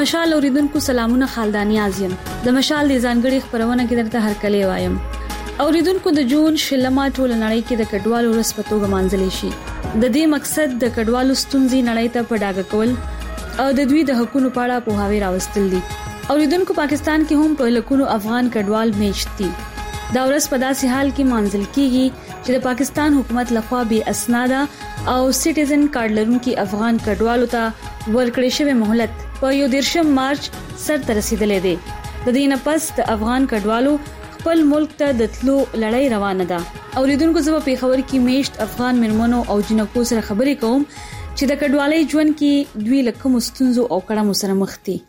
مشال اوریدونکو سلامونه خالدانی ازیم د مشال د ځانګړي خبرونه کې درته هرکلی وایم. اوریدونکو د جون شلمه ټول نړۍ کې د کډوالو ورځ په توګه مانځلې شي. د دې مقصد د کډوالو ستونزې نړۍ ته په ډاګه کول او د دوی د حقوقو په اړه پوهاوی راوستل دي. اوریدونکو پاکستان کې هم په لکونو افغان کډوال میشت دي. دا ورځ په داسې حال کې مانځل کیږي چې د پاکستان حکومت لخوا به اسناد او سټیزن کارت لرونکي افغان کډوالو ته ورکړې شوی مهلت په 13 مارچ سر ته رسیدلې ده. د دې نه پس د افغان کډوالو خپل ملک ته د تلو لړۍ روانه ده. اوریدونکو زما په خبر کې میشت افغان مرمنو او جنکو سره خبرې کوم چې د کډوالۍ ژوند کې دوی لکه مستونزو او کړه سره مخ دي.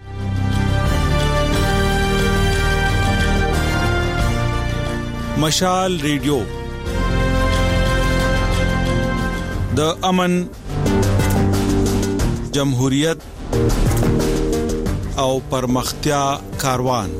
مشال ریډیو د امن، جمهوریت او پرمختیا کاروان.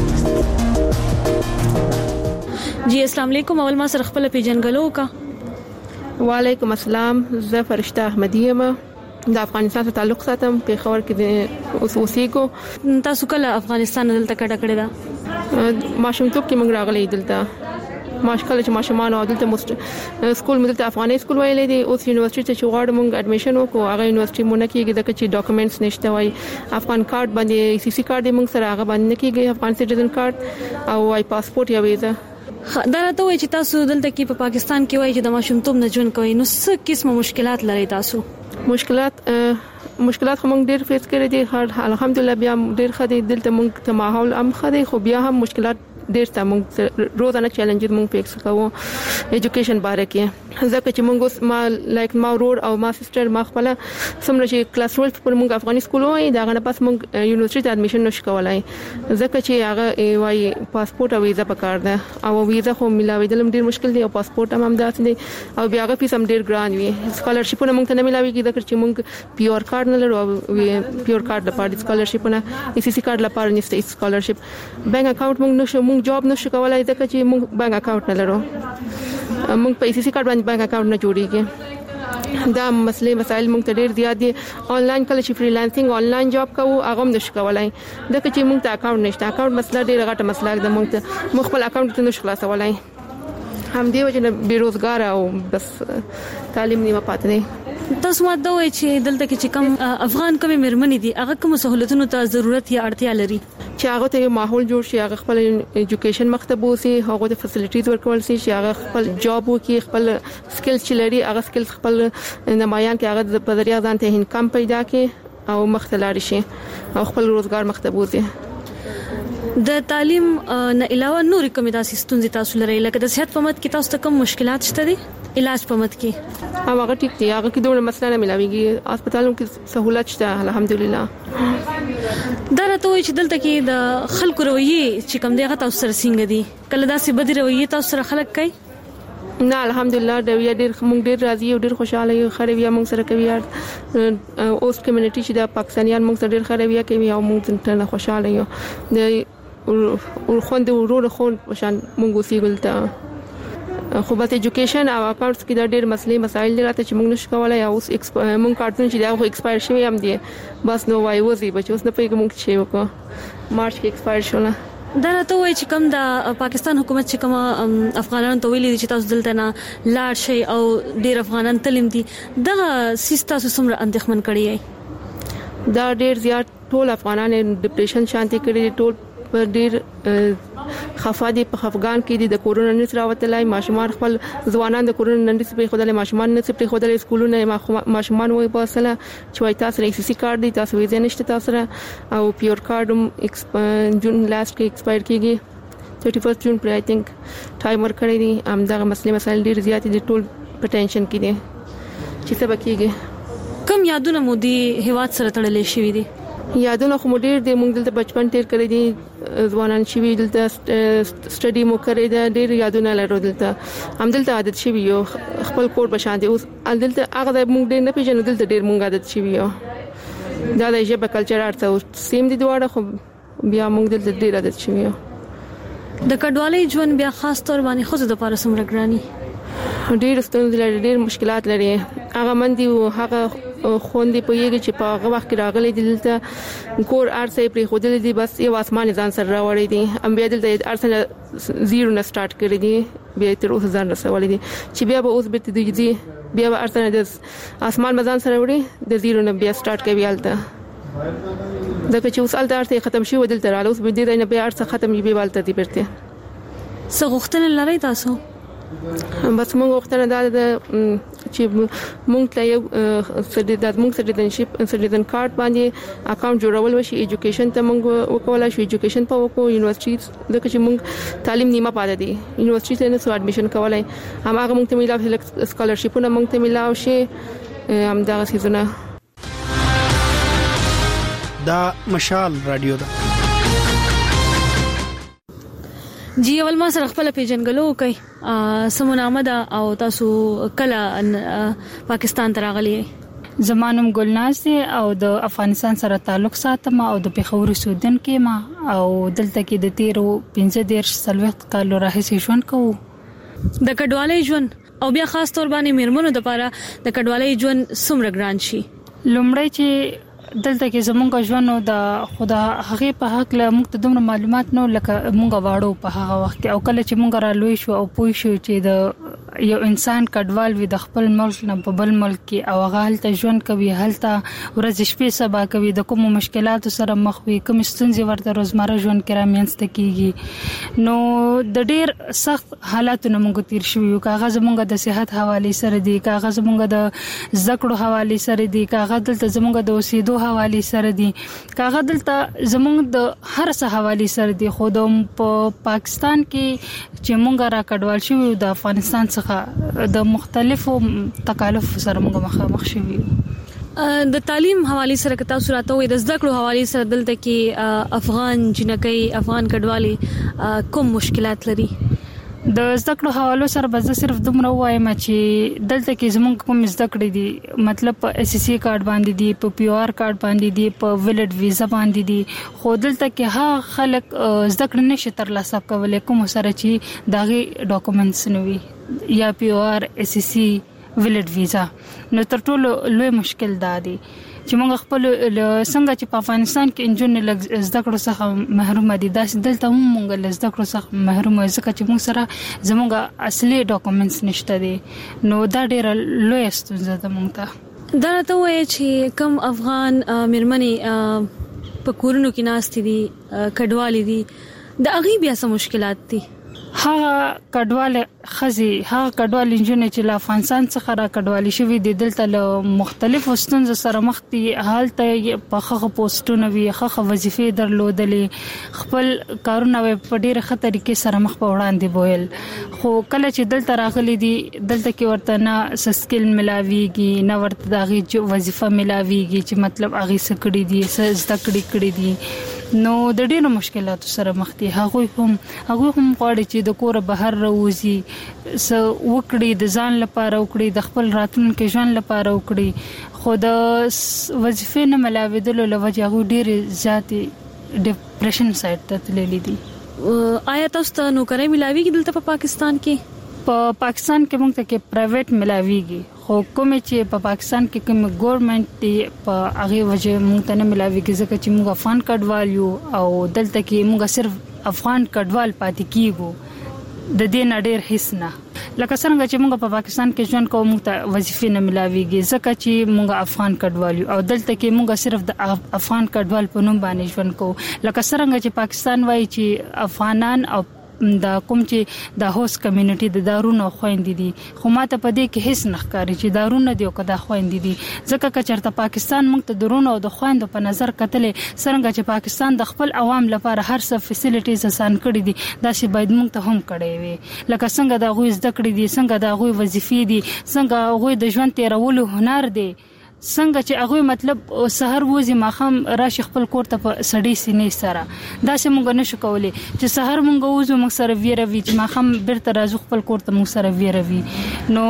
جی السلام علیکم. اول ما سره خپل پیژنګلو کا. وعلیکم السلام. زه فرشته احمدی یم. د افغانستان سره تعلق ساتم. په خبر کې اوسېګو. تاسو کله افغانستان دلته کډه کړی دا؟ ماشومتوب کې موږ راغلي دلته. ماشکل چې ماشومان او دلته سکول مدلته افغاني سکول ویلې دي. اوس یونیورسيټي ته چې غواړم موږ اډمیشن وکړو. هغه یونیورسيټي مونږ نه کیږي دغه چې ډاکومېنټس نشته وای. افغان کارت باندې سی سی کارت موږ سره هغه باندې نه کیږي. افغان سټیزن کارت او واي پاسپورت یا ویزا. دا راته وایي چې تاسو دلته کې په پاکستان کې وایي چې د ماشومتوب نه ژوند کوي، نو څه قسمه مشکلات لري تاسو؟ مشکلات هم ډېر فیس کړی دي. الحمدلله بیا ډېر خدي دلته موږ ته ماحول هم خدي، خو بیا هم مشکلات ډېر ته موږ روزانه چیلنجز موږ فیس کوو ایجوکیشن باره کې. ځکه چې موږ ما ورور او ما سسټر ما خپل سمره چې کلاس 12 پر موږ افغاني سکول وای، دا غنه پس موږ یونیورسيټي ته اډمیشن نشو کولای ځکه چې هغه وای پاسپورت او ویزا پکار ده، او ویزا خو ملاویدل ډېر مشکل دی او پاسپورت هم داسې دی، او بیا هغه فیس هم ډېر ګران وي. سکالرشپونه موږ ته نه ملاويږي ځکه چې موږ پیور کارت نه لرو. او پیور کارت لپاره سکالرشپونه ای سی سی کارت لپاره نشته سکالرشپ. بانک اکاونټ موږ نشو جاب نشو کولای ځکه چې موږ بانک اکاونټ نه لرو. موږ په ای سی سی کارت باندې بانک اکاونټ نه جوړیږي. دا مسائل موږ ته ډېر زیات دي. آنلاین کله چې فریلانسینګ آنلاین جاب کوو هغه هم نشو کولای ځکه چې موږ ته اکاونټ نشته. اکاونټ مسله ډېر غټه مسله ده. موږ خپل اکاونټ نشو خلاصولای. هم دی وجه بیروزګار او بس تعلیم نیمه پاتې دی. تاسو ماته وایي چې دلته کې چې کوم افغان کومې مرمنې دي هغه کوم سہولتونو ته ضرورت یا اړتیا لري چې هغه ته ماحول جوړ شي، هغه خپل ایجوکیشن مکتب وسی، هغه د فیسیلیټیز ورکول شي چې هغه خپل جاب وکړي، خپل سکلز چې لري هغه سکلز خپل نمایان کې هغه په ذریعہ ځان ته انکم پیدا کړي او مختلار شي او خپل روزګار مکتب وسی. د تعلیم نه علاوه نور کوم داسې ستونزې تاسو لرئ لکه د صحت په مت کې تاسو ته کوم مشکلات شته دي؟ علاج په مت کې هغه ټیک دی، هغه کې دوه مسله نه ملاويږي. هسپتالونو کې سہولت شته الحمدلله. دا راته وایي چې دلته کې د خلکو رویه چې کوم دی هغه تاسو سره څنګه دي؟ کله داسې بدی رویه تاسو سره خلک کوي؟ نه الحمدلله رویه موږ ډېر راضي او ډېر خوشاله یو. خرویه موږ سره کوي. اوس کمیونټي چې د پاکستانیان موږ سره ډېر خرویه کوي او موږ ته خوشاله یو. د خوند ورور خون وشان موږ وسیګل ته خو بس ایجوکیشن او اکاونټس کې د ډېر مسلې مسایل راته چې موږ نشو کولای. اوس موږ کارتون چې دا خو ایکسپایر شوی هم دی، بس نو وای وځي بچ اوس نه پېږم موږ چې وکړو مارچ کې ایکسپایر شول. دا راته وایي چې کوم د پاکستان حکومت چې کوم افغانانو ته ویلي چې تاسو دلته نه لاړ شئ او ډېر افغانان تلم دي، دا سیستا څومره اندېښمن کړی دی؟ دا ډېر زیات ټول افغانان ډیپریشن شانتي کړی، ټول په ډېر خفا دي. په افغان کې د کورونا نس راوتلای، ماشومان خپل ځوانان د کورونا نس په خدای ماشومان نس په خدای سکولونه ماشومان وای په اصله چې وای تاسو ای سی سی کارت دي، تاسو ویزه نشته تاسو او پیور کارت جون لاست کې ایکسپایر کیږي 31 جون پر آی تھنک ټایم ورکړی دي. هم دا مسایل ډېر زیات دي، ټول پټنشن کې دي چې څه بکیږي. کوم یادونه مو دي هیواد سره تړلې شوې دي؟ یادونه خو ډېر دي. موږ دلته بچپن تیر کړی دي، ځوانان شوي دلته سټډي مو کړی ده، ډېر یادونه لرو. دلته هم دلته عادت شوي یو، خپل کور بشاندې اوس دلته هغه موږ ډېر نه پیژنو، دلته ډېر موږ عادت شوي یو. دا د ژبه کلچر ارته سیم دي دواړه، خو بیا موږ دلته ډېر عادت شوي یو. د کډوالۍ ژوند بیا خاص تور باندې خو د پاره سمره ګرانی ډېر ستونزې لري، ډېر مشکلات لري. هغه مندي او هغه خوندې پوهیږي چې په هغه وخت کې راغلي دلته کور ارسه پرې خودل دي بس یو اسمان ځان سره راوړی دي ام بیا دلته ارسه زیرو نه سٹارټ کړی دي بیا تر اوسه ځان رسولي دي چې بیا به اوس به دي بیا ارسه د اسمان ځان سره وړي د زیرو نه بیا سٹارټ کوي الته دا چې اوس الته ارسه ختم شي ودل تر اوس به دې نه بیا ارسه ختم وي به الته دي پرته سغختن لري تاسو بس موږ وختونه دا چې موږ ته یو سټیزن کارت باندې اکاونټ جوړول وشي ایجوکیشن ته موږ وکولای شو ایجوکیشن په وکړو یونیورسيټي د چې موږ تعلیم نیمه پاده دي یونیورسيټي ته نه سو اډمیشن کولای هغه موږ ته ملاو سکالرشپونه موږ ته ملاو شي هم دا سيزونه دا مشال رادیو ده جی اول ما سره خپل پیژنګلو کوي سمون احمد او تاسو کله پاکستان ته راغلی زمانم ګلناز او د افغانستان سره تعلق ساتم او د پیښور سودن کې ما او دلته کې د 13 سلوخت کالو راهیسې ژوند کوم د کډوالۍ ژوند او بیا خاص تور باندې میرمنو د لپاره د کډوالۍ ژوند څومره ګران شي لومړی چې دلته کې زمونږ ژوند د خدا هغه په حق له موږ ته دومره معلومات نو لکه موږ واړو په هغه وخت او کله چې موږ را لوي شو او پوي شو چې د یو انسان کډوال وي د خپل ملک نه په بل ملک کې او هغه هلته ژوند کوي هلته ورځ شپې سبا کوي د کوم مشکلاتو سره مخ وي کوم ستونزې ورته روزمره ژوند کې رامنځته کیږي نو د ډېر سخت حالاتو موږ تیر شو یو کاغذ موږ د صحت حواله سره دی کاغذ موږ د زکړو حواله سره دی کاغذ دلته زموږ د اوسېدو حواله سره دي کاغذ دلته زموږ د هر څه حواله سره دي خو د پاکستان کې چې موږ را کډوال شو د افغانستان څخه د مختلفو تکالف سره موږ مخ شوي د تعلیم حواله سره کتا سورته وي د زده کړو حواله سره دلته کې افغان جنکۍ افغان کډوالي کوم مشکلات لري د زده کړو حوالو سره به صرف دومره وایم چې دلته کې زموږ کوم زده کړې دي مطلب په اس سی کارت باندې دي په پی او آر کارت باندې دي په ویلډ ویزا باندې دي خو دلته کې ها خلک زده کړې نشي ترلاسه کولای کوم سره چې داغي ډاکومېنټس نوي یا پی او آر اس سی ویلډ ویزا نو تر ټولو لوی مشکل دا دی چې موږ خپل څنګه چې په افغانستان کې انجن زده کړو څخه محروم دي داسې دلته هم موږ زده کړو څخه محروم ځکه چې موږ سره زموږ اصلي ډاکومېنټس نشته دي نو دا ډېر لوی ستونزه ده موږ ته دا ته وایي چې کم افغان میرمنې په کورونو کې ناست دي کډوالي دي د اغي بیا څه مشکلات دي هغه کډوال خزي هغه کډوال انجن چې له افغانستان څخه را کډوالي شوی دي دلته له مختلفو ستونزو سره مخ دي حالته په خغه پوسټونه وی خغه وظیفې درلودلې خپل کارونه په ډیره خطر کې سره مخ په وړاندې بویل خو کله چې دلته راغلي دي دلته کې ورته نه سکل ملاويږي نه ورته دغه وظیفه ملاويږي چې مطلب اغه سکړي دي زده کړی دي نو د ډیرو مشکلاتو سره مخ دي هغه هم غواړي چې د کور بهر راوځي سو وکړي د ځان لپاره وکړي د خپل راتلونکي ژوند لپاره وکړي خو د وظیفې نه ملاویدلو لوجه هغه ډیر زیاتې ډیپریشن سایت ته تللی دي آیا تاسو ته نوکري ملاويږي دلته په پاکستان کې په پاکستان کې موږ ته کې پرایویټ ملاويږي خو کوم چې په پاکستان کې کوم ګورنمنت دی په هغه وجه موږ ته نه ملاويږي ځکه چې موږ افغان کډوال یو او دلته کې موږ صرف افغان کډوال پاتې کیږو د دې نړۍ هیڅ نه لکه څنګه چې موږ په پاکستان کې ژوند کوو موږ ته وظیفې نه ملاويږي ځکه چې موږ افغان کډوال یو او دلته کې موږ صرف د افغان کډوال په نوم باندې ژوند کوو لکه څنګه چې پاکستان وایي چې افغانان او دا کوم چې د هوس کمیونټي د دارونو خويندې دي خو ماته په دې کې هیڅ نخکاری چې دارونه دی او کدا خويندې دي ځکه چې چرته پاکستان موږ ته درونه او د خويندو په نظر کتلې څنګه چې پاکستان د خپل عوام لپاره هر څه فیسیلیټیز آسان کړې دي دا شی باید موږ ته هم کړې وي لکه څنګه د غوي زده کړې دي څنګه د غوي وظیفې دي څنګه غوي د ژوند تیرولو هنر دی څنګه چې هغه مطلب سحر وځي ماخام راشي خپل کور ته په سړی سینې سره دا چې موږ نشو کولای چې سحر موږ وځو موږ سره ویروي چې ماخام بیرته راځو خپل کور ته موږ سره ویروي نو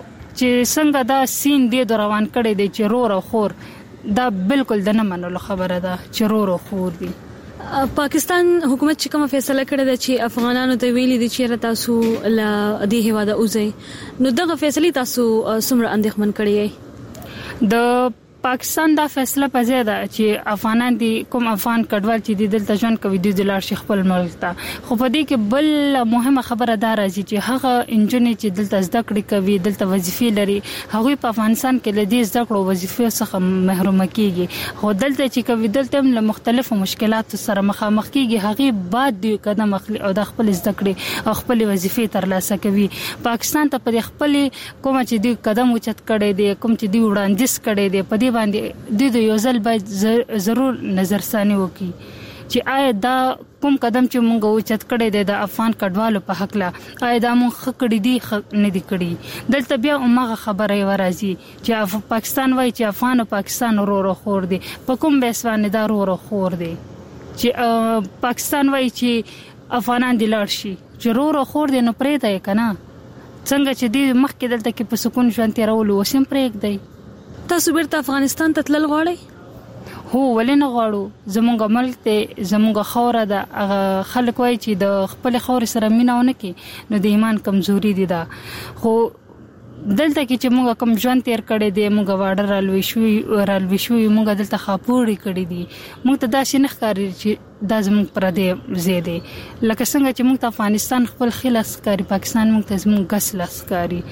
چې څنګه دا سین دې روان کړي دی چې رور او خور دا بالکل د نه منلو خبره ده چې رور او خور دي پاکستان حکومت چې کوم فیصله کړې ده چې افغانانو ته ویلي دي چې تاسو له دې هواده اوځي نو دغه فیصله تاسو څومره اندېښمن کړی د پاکستان دا فیصله پځه ده چې افغانان دي کوم افغان کډوال چې د دلته ژوند کوي د لار شیخ خپل ملک ته خو په دې کې بل مهمه خبره ده راځي چې هغه انجنیر چې دلته زده کړې کوي دلته وظیفې لري هغه په افغانستان کې لدی زده کړو وظیفې څخه محروم کیږي خو دلته چې کوي دلته له مختلفو مشکلاتو سره مخامخ کیږي هغه بعد دی قدم اخلي او د خپل زده کړې او خپل وظیفې ترلاسه کوي پاکستان ته په خپل کوم چې دی قدم اوچت کړي دی کوم چې دی وړاندیز کړي دی په باندې د یو ځل باید ضرور نظرثانی وکړي چې آیا دا کوم قدم چې موږ اوچت کړی دی د افغان کډوالو په حق لا آیا دا موږ کړی دی نه دی کړی دلته بیا عمره خبره ورازي چې پاکستان وایي چې افغان او پاکستان ورو خور دي په کوم بیسوانه دا ورو خور دي چې پاکستان وایي چې افغانان د لړ شي چې ورو خور دي نو پرې دی کنه څنګه چې دی مخکې دلته کې په سکون ژوند تیرول وسیم پرېګ دی تاسو بیرته افغانستان ته تلل غواړئ هو ولې نه غواړو زموږ ملک ته زموږ خوره ده خلک وایي چې د خپل خور سره میناونه کې نو د ایمان کمزوري دي دا خو دلته کې چې موږ کوم ژوند تیر کړی دی موږ واډر رالوي شوی موږ دلته خاپوړی کړی دي موږ ته دا شنه ښکاري چې دا زموږ پر دې زیاده لکه څنګه چې موږ ته افغانستان خپل خلاص کاری پاکستان موږ ته زموږ غسلاس کاری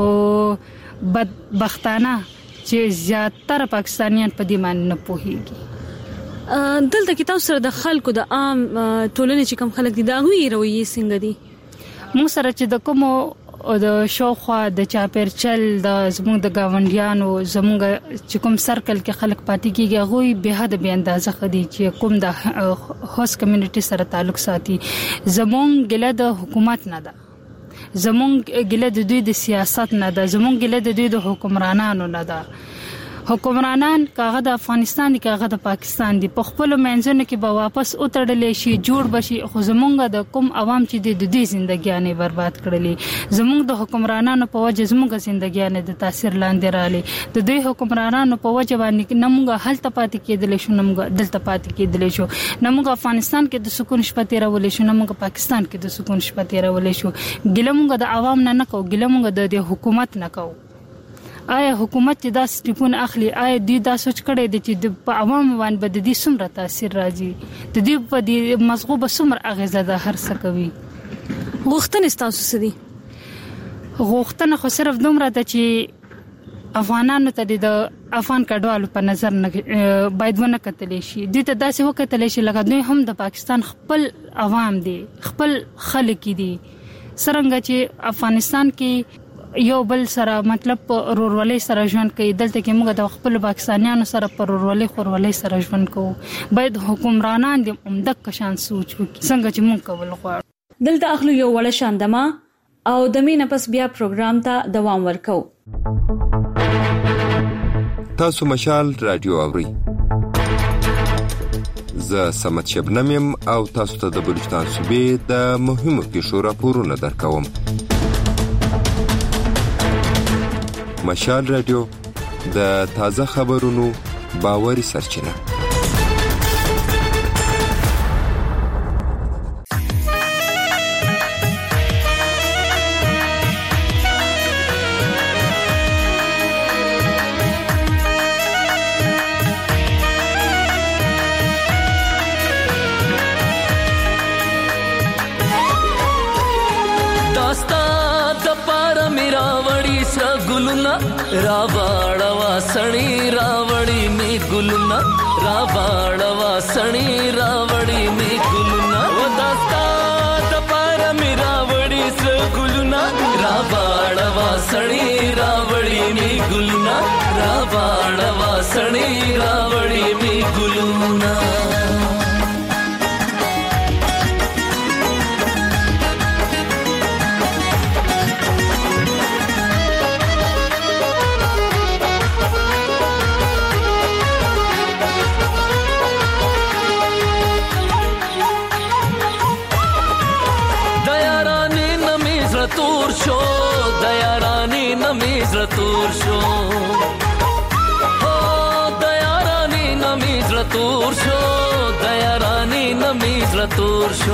خو بدبختانه چې زیاتره پاکستانیان په دې باندې نه پوهیږي دلته کې تاسو سره د خلکو د عام ټولنې چې کوم خلک دي دا غوي رویه څنګه دي موږ سره چې د کوم او د شوخوا د چاپیرچل د زموږ د گاونډیانو زموږ چې کوم سرکل کې خلک پاتې کیږي غوي به حد به اندازه خدي چې کوم د هوس کمیونټي سره تعلق ساتي زموږ ګله د حکومت نه ده زمونږ ګله د دوی د سیاست نه ده زمونږ ګله د دوی د حکمرانانو نه ده حکمرانان کاغه د افغانستان دي کاغه د پاکستان دي په خپل منځونو کې به واپس اوتړل شي جوړ بشي خو زمونږ د کوم عوام چې د دې ژوندګیانې برباد کړلې زمونږ د حکمرانانو په وجه زمونږ ژوندګیانې د تاثیر لاندې رااله د دوی حکمرانانو په وجه باندې نمونږ هلته پاتې کېدل شو نمونږ دلته پاتې کېدل شو نمونږ افغانستان کې د سکون شپه تیرول شو نمونږ پاکستان کې د سکون شپه تیرول شو ګله مونږ د عوام نه کو ګله مونږ د حکومت نه کو آیا حکومت دا سټیپون اخلي آیا دوی دا سوچ کړي دي چې په عوام باندې د دې څومره تاثیر راځي د دې په دې مزغوبه څومره اغیزه ده هر څه کوي غوښتنه تاسو سدي غوښتنه خو صرف دومره ده چې افغانانو ته د افغان کډوالو په نظر نه باید ونه کتلی شي د ته داسې وکتلی شي لکه دوی هم د پاکستان خپل عوام دي خپل خلک دي څنګه چې افغانستان کې یو بل سره مطلب رورولۍ سره ژوند کوي دلته کې موږ د خپل پاکستانیانو سره پر رورولۍ خورولۍ سره ژوند کوو باید حکمرانان د عمدک شان سوچ وکړي څنګه چې موږ کول غواړو دلته اخلو یو وړ شاندما او د مینه پس بیا پروګرام ته دوام ورکو تاسو مشال رادیو اوري زه سمت شبنم يم او تاسو ته د بلوچستان صوبې د مهمو پیښو راپورونه درکوم مشال رادیو د تازه خبرونو باوري سرچینه रावाड़वा सणी रावड़ी में गुलना रावाड़वा सणी रावड़ी में गुलना वो दास्ता दपार में रावड़ी से गुलना रावाड़वा सणी रावड़ी में गुलना रावाड़वा सणी रावड़ी में गुलना रतूर शो हो दया रानी नमीज रतूर शो दया रानी नमीज रतूर शो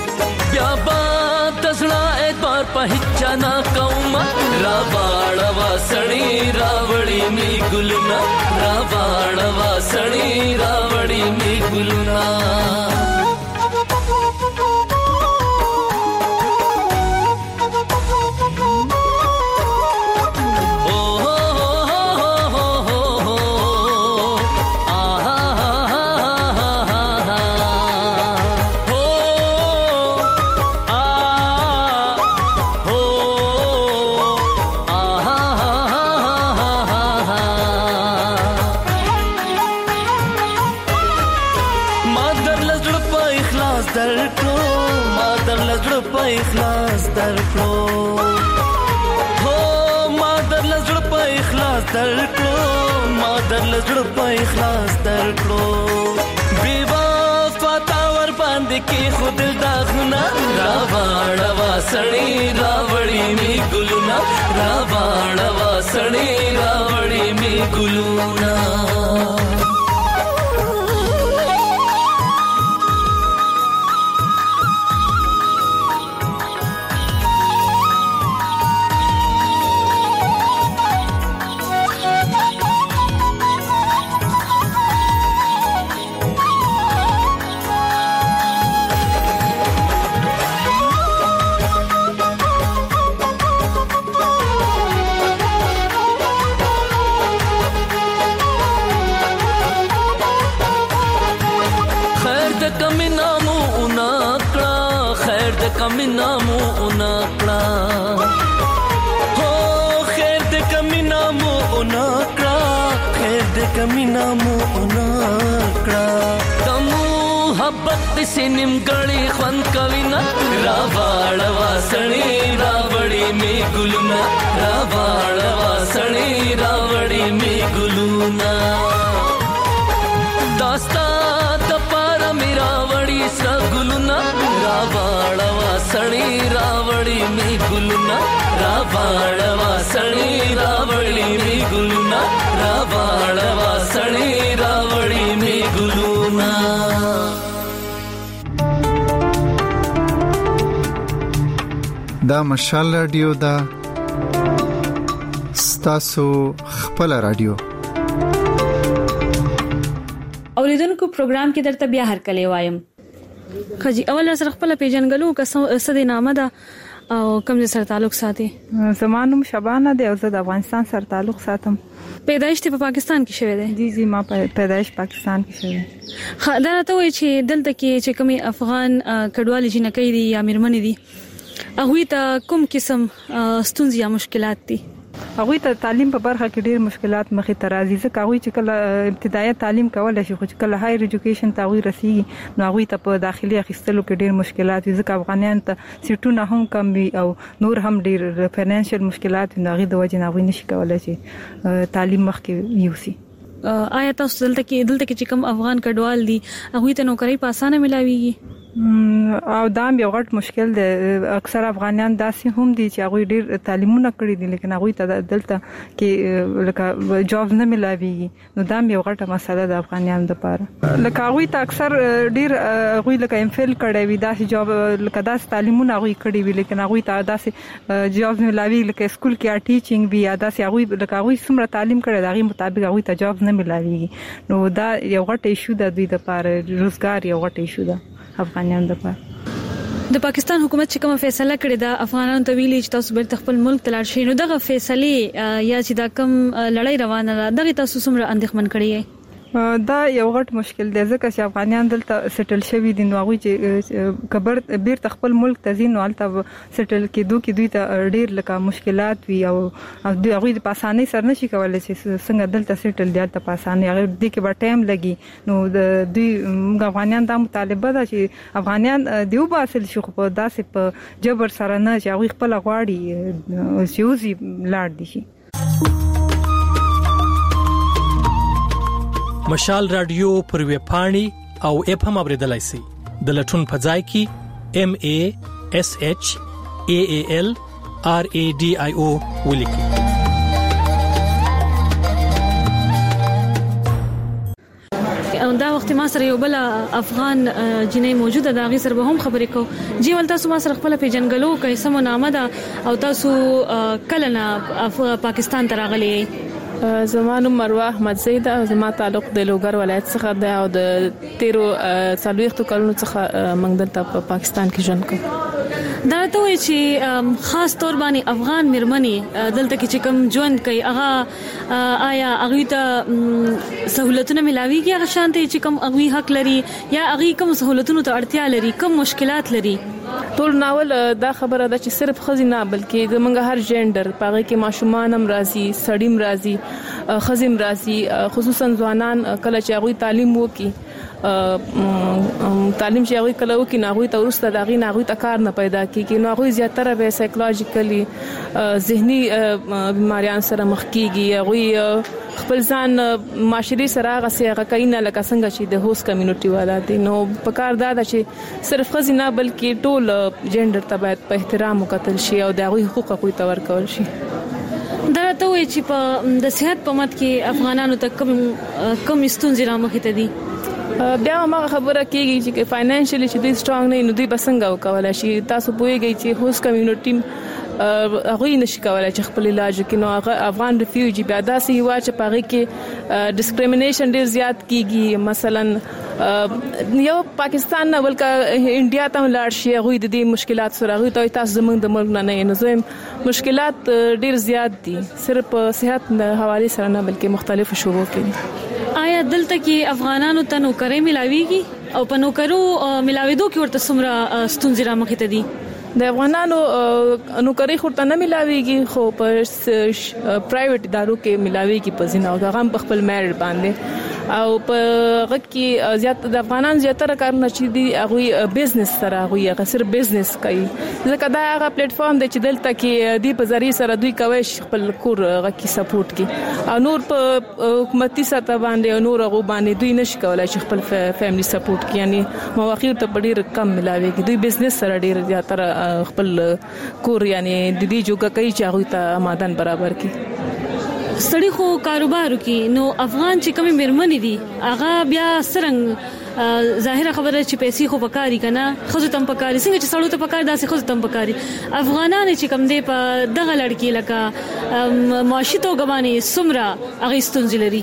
या बात तसना एक बार पहचाना कौमा रावाड़वा سړی راوړی می ګلونه راوړوا سړی راوړی می ګلونه اخلاص درکړو هو ما در لزړ په اخلاص درکړو ما در لزړ په اخلاص درکړو بي وفا ور باندې کې خود داغنا راوړوا سړی راوړی می ګلونه راوړوا سړی راوړی می ګلونه کمی نامو اونکړه هو خیر دې کمی نامو اونکړه خیر دې کمی نامو اونکړه تمو محبت سینم غړي خوان کوینا راوړوا سړی راوړی می ګلونا راوړوا سړی راوړی می ګلونا داستا تپار میرا وړي سګلونا راوړوا سړی راوړی می ګلونا راوړوا سړی راوړی می ګلونا راوړوا سړی راوړی می ګلونا دا مشال رادیو دا ستاسو خپل رادیو اوریدونکو پروګرام کې درته بیا هر کله وایم خجی اول سره خپل پیژنګلو کسه د نامه دا او کوم سره تعلق ساتي زمانوم شبانه دی او زه د افغانستان سره تعلق ساتم پیدایش ته په پاکستان کې شوه دی جی ما پیدایش پاکستان کې شوه دا راته وایي چې دلته کې چې کومي افغان کډوالي جنکې دي یا میرمنې دي هغه ته کوم قسم ستونزې یا مشکلات دي هغه ته تعلیم په برخه کې ډېر مشکلات مخې ته راځي ځکه هغه چې کله ابتدایي تعلیم کول شي خو چې کله هایر ایجوکیشن ته وي رسیږي نو هغه ته په داخلي اخیستلو کې ډېر مشکلات وي ځکه افغانان ته سیټونه هم کم وي او نور هم ډېر فینانشل مشکلات وي هغه د وجه نه نشي کولای چې تعلیم مخکې یوسي آیا تاسو دلته کې چې کوم افغان کډوال دي هغه ته نوکری په اسانه ملاويږي او دا یو غټ مشکل دی اکثر افغانان داسې هم دي چې هغه ډېر تعلیمونه کړی دي لیکن هغه ته دلته کې لکه جاب نه ملاويږي نو دا یو غټه مسله ده افغانانو لپاره لکه هغه ته اکثر ډېر هغه لکه ام فل کړی وي داسې جاب لکه داسې تعلیمونه هغه کړی وي لیکن هغه ته داسې جاب ملاوي لکه سکول کې ټیچینګ وي یا داسې هغه لکه هغه څومره تعلیم کړی دا هغه مطابق هغه ته جاب نه ملاويږي نو دا یو غټ ایشو ده دوی لپاره روزګار یو غټ ایشو ده افغانانو لپاره د پاکستان حکومت چې کومه فیصله کړې ده افغانانو ته ویلي چې تاسو بیرته خپل ملک ته لاړ شئ نو دغه فیصله یا چې دا کوم لړۍ روانه ده دغه تاسو څومره اندېښمن کړی یې دا یو غټ مشکل دی ځکه چې افغانان دلته سیټل شوي دي نو هغه چې کبر بیرته خپل ملک ته ځي نو البته سیټل کېدو کې دوی ته ډېر لکه مشکلات وي او دوی هغه په اسانۍ سره نشي کولای چې څنګه دلته سیټل دي البته په اسانۍ هغه د کې به ټایم لګي نو دوی افغانان دا مطالبه ده چې افغانان دیو باسل شو په داسې په جبر سره نه چې هغه خپل غواړي چې وزي لاړ دي شي مشال رادیو پر وی پاڼي او اپ هم اوریدلای شي د لټون په ځای کې MASHAALRADIO ولیکي دا وخت وخت ما سره یو بل افغان جنې موجوده دا غي سره هم خبرې کو جی ول تاسو ما سره خپل پیجنګلو کې سمو نامه ده او تاسو کله نه پاکستان ته راغلي؟ زمانو مروه احمد زید او زما تعلق د لوګر ولایت څخه ده او د 13 کلونو څخه موږ دلته په پاکستان کې ژوند کوو. دا ته وی چې خاص تور باندې افغان مرمنې دلته کې چې کوم ژوند کوي هغه آیا هغه ته سہولتونه ملاويږي هغه شانتي چې کوم هغه حق لري یا هغه کوم سہولتونو ته اړتیا لري کوم مشکلات لري؟ ټول ناول دا خبره ده چې صرف خزینه بلکې زمونږ هر جندر پاره کې ماشومان هم راځي سړیم راځي خزم راځي خصوصا ځوانان کله چې هغه تعلیم وکي تعلیم چې هغه کله وکي نه هغه ته ورسته دغه نه هغه ته کار نه پیدا کیږي نو هغه زیاتره به سایکولوژیکلی ذهني بیماریان سره مخ کیږي هغه خپل ځان معاشري سره هغه کینه لکه څنګه چې د هوس کمیونټي والا دي نو په کار دا چې صرف خزینه بلکې ټول جندر ته باید په احترام وکتل شي او د هغه حقوق کوي تور کول شي. دا ته وی چې په د صحت په مت کې افغانانو ته کم ستونزې رامخې ته دي؟ بیا ما خبره کیږي چې فاینانشلی چې دوی سترونګ نه نو دوی بسنګ وکولای شي. تاسو پوهیږئ چې هوس کمیونټي هغه نشي کولای چې خپل علاج وکړي نو هغه افغان ریفیوجی بیا داسې یو چې پاره کې ډیسکریمینیشن ډیر زیات کیږي. مثلا یو پاکستان نه بلکې انډیا ته لاړ شي هغه د دې مشکلات سره هغه ته تاسو زمونږ د ملک نه نه زم مشکلات ډیر زیات دي صرف صحت د حواله سره نه بلکې مختلفو شوبو کې. آیا دلته کې افغانانو ته نوکري ملاويږي او په نوکرو ملاويدو کې ورته څومره ستونزې رامخې ته دي؟ د افغانانو نوکری خورته نه ملاويږي خو په پرایویټ ادارو کې ملاويږي په ځینو هغه په خپل میرټ باندې او په غږ کې زیات د افغانان زیاتره کارونه چې دي هغه بزنس سره هغه صرف بزنس کوي ځکه دا هغه پلیټ فارم دی چې دلته کې دی په ذریعہ سره دوی کوي خپل کور هغه کې سپورټ کوي او نور په حکومتي سطح باندې او نور هغه باندې دوی نشي کولای چې خپل فیملی سپورټ کوي یعنی مواقع ته ډیر کم ملاويږي دوی بزنس سره ډیر زیاتره خپل کور یعنی د دې جوګه کوي چې هغه ته آمادن برابر کړي. سړی خو کاروبار کوي نو افغان چې کومې مرمنې دي هغه بیا سرنګ ظاهره خبره چې پیسې خو پکاري کنه خو تم پکاري څنګه چې سړیو ته پکار داسې خو تم پکاري افغانان چې کوم دی په دغه لړکی لکه معاشي توګه باندې سمرا هغه ستونزې لري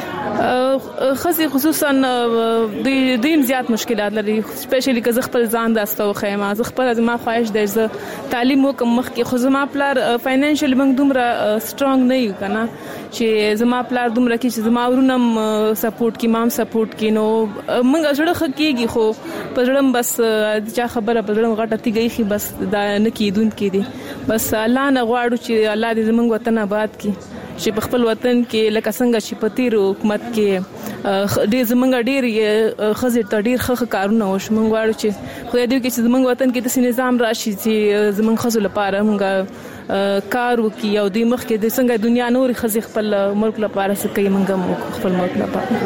خزي خصوصا دوی زیات مشکلات لري سپیشلی که خپل ځان داستو خیمه ز خپل از ما خواهش دی ز تعلیم وکم مخ کې خو زما پلار فاینانشل موږ دومره سترونګ نه یو کنه چې زما پلار دومره کې چې زما ورونم سپورټ کی مام سپورټ کی نو موږ زړه خکېږي خو پرړم بس چا خبره پرړم غټه تیږي خي بس دا نه کیدون کې دي بس الله نه غواړو چې الله دې زموږ وطن آباد کړي چې په خپل وطن کې لکه څنګه چې په تیر حکومت کې ډېر زمونږ ډېر خزر ته ډېر ښه کارونه وش مونږ غواړو چې خو دې کې چې زمونږ وطن کې د نظام راشي چې زمونږ خزر لپاره مونږ کار وکي او د مخ کې د څنګه دنیا نور خزر خپل ملک لپاره څه کوي مونږ خپل ملک لپاره.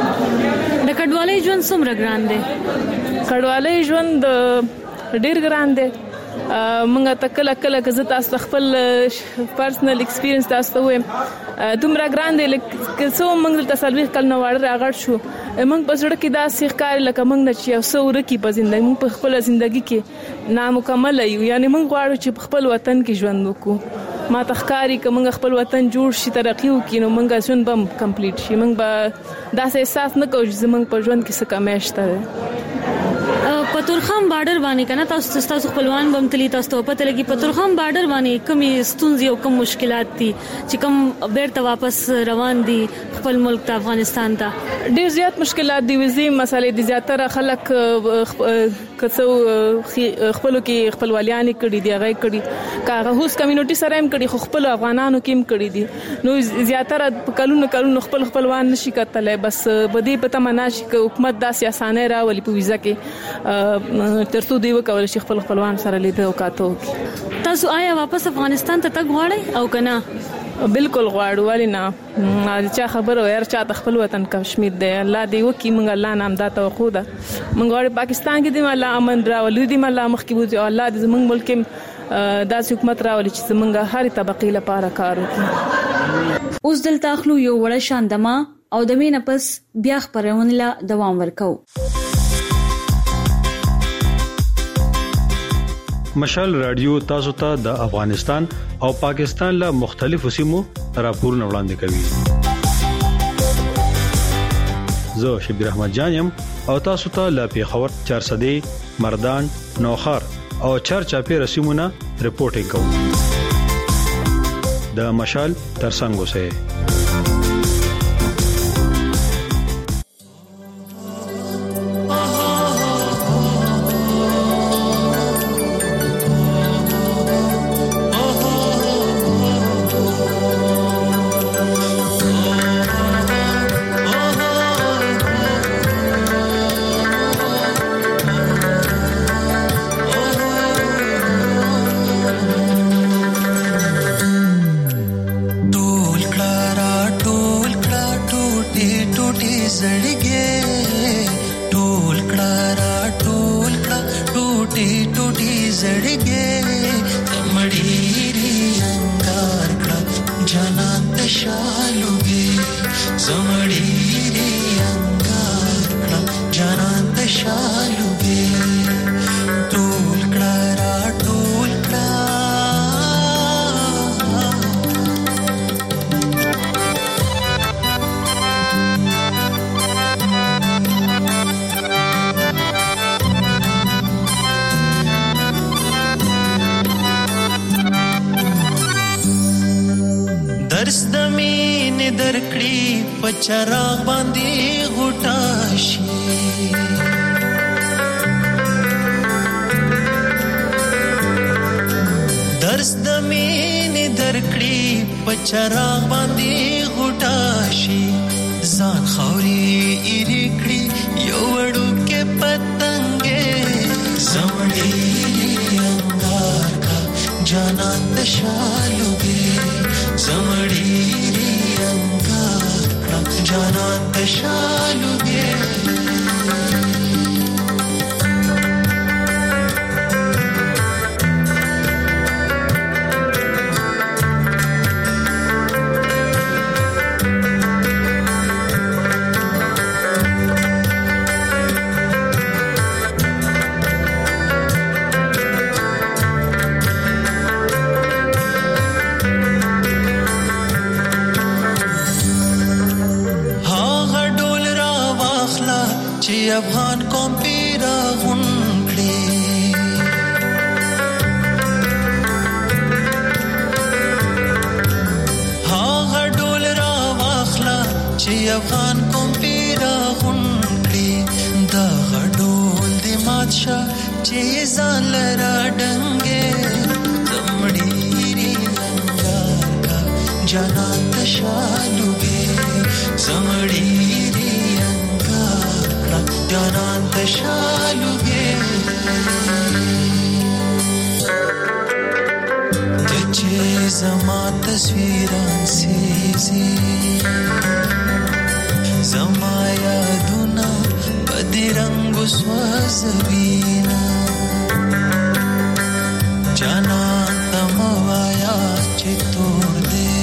د کډوالۍ ژوند څومره ګران دی؟ کډوالۍ ژوند ډېر ګران دی. مونږ ته کله که زه تاسو خپل پرسنل ایکسپیرینس تاسو وایم دومره ګران دی لکه څو مونږ ته سلوي کله وړ راغړ شو مونږ په ځړ کې دا سیخکار لکه مونږ نه چې اوسه ورکی په ژوند مونږ په خپل ژوندۍ کې نامکمل یو یعنی مونږ غواړو چې خپل وطن کې ژوند وکړو ما تخکاری که مونږ خپل وطن جوړ شي ترقی وکړو نو مونږ ژوند بم کمپلیټ شي مونږ به دا احساس نه کوو چې مونږ په ژوند کې څه کمشته. پتورخم بارډر باندې کنه تاسو خپلوان بمتلی تاسو پته لګي پتورخم بارډر باندې کومې ستونزې او کوم مشکلات دي چې کوم بیرته واپس روان دي خپل ملک ته افغانستان ته؟ ډېر زیات مشکلات دي وزې مسالې دي زیاتره خلک کڅو خپلو کې خپلوالیان کړي دي هغه کړي کاغه هوس کمیونټي سره هم کړي خو خپل افغانانو کې هم کړي دي نو زیاتره کلونو خپلوان نشي کتلای بس بدی پته مناشي حکومت داسې اسانه راولي په ویزا کې ترڅو دی وکول شي خپلوان سره لیدو کاتو. تاسو آیا واپس افغانستان ته تګ غواړئ او کنه؟ بالکل غواړو ولې نه چا خبره یار چا خپل وطن کشمیر دی الله دې وکي موږ الله نام دا توقع ده موږ غواړو پاکستان کې دې الله امن راولي دې الله مخکې بوځي او الله دې زموږ ملک دا حکومت راولي چې زموږ هر طبقه لپاره کار وکړي. اوس دلته خلو یو وړ شاندما او د مینه پس بیا خبرونه لا دوام ورکو. مشال رادیو تاسو ته د افغانستان او پاکستان له مختلفو سیمو راپورونه وړاندې کوي. زه شبیر احمد جانم او تاسو ته له پیښور 400 مردان نوخار او چرچاپی رسیمونه رپورټینګ کوم. د مشال ترڅنګ اوسئ. چراغ باندې غټاشي درس د مینې درکړي په چراغ باندې غټاشي ځان خوري ایری کړی یو وړو کې پتنګې زمړي انګار کا جانان د شالوګي زمړي جانان تشالوگے افغان قوم پیرا غونکړي هاغه ډول را واخلا چې افغان قوم پیرا غونکړي دا غډول د ماتشا چې ځان لرا ډنګې زمړي انګار کا جانان تشالوګي زمړي جانان تشالوگے جچے زما تصویران سیزی زما یادونا بدی رنگ سوزوینا جانان تموایا چه تور دے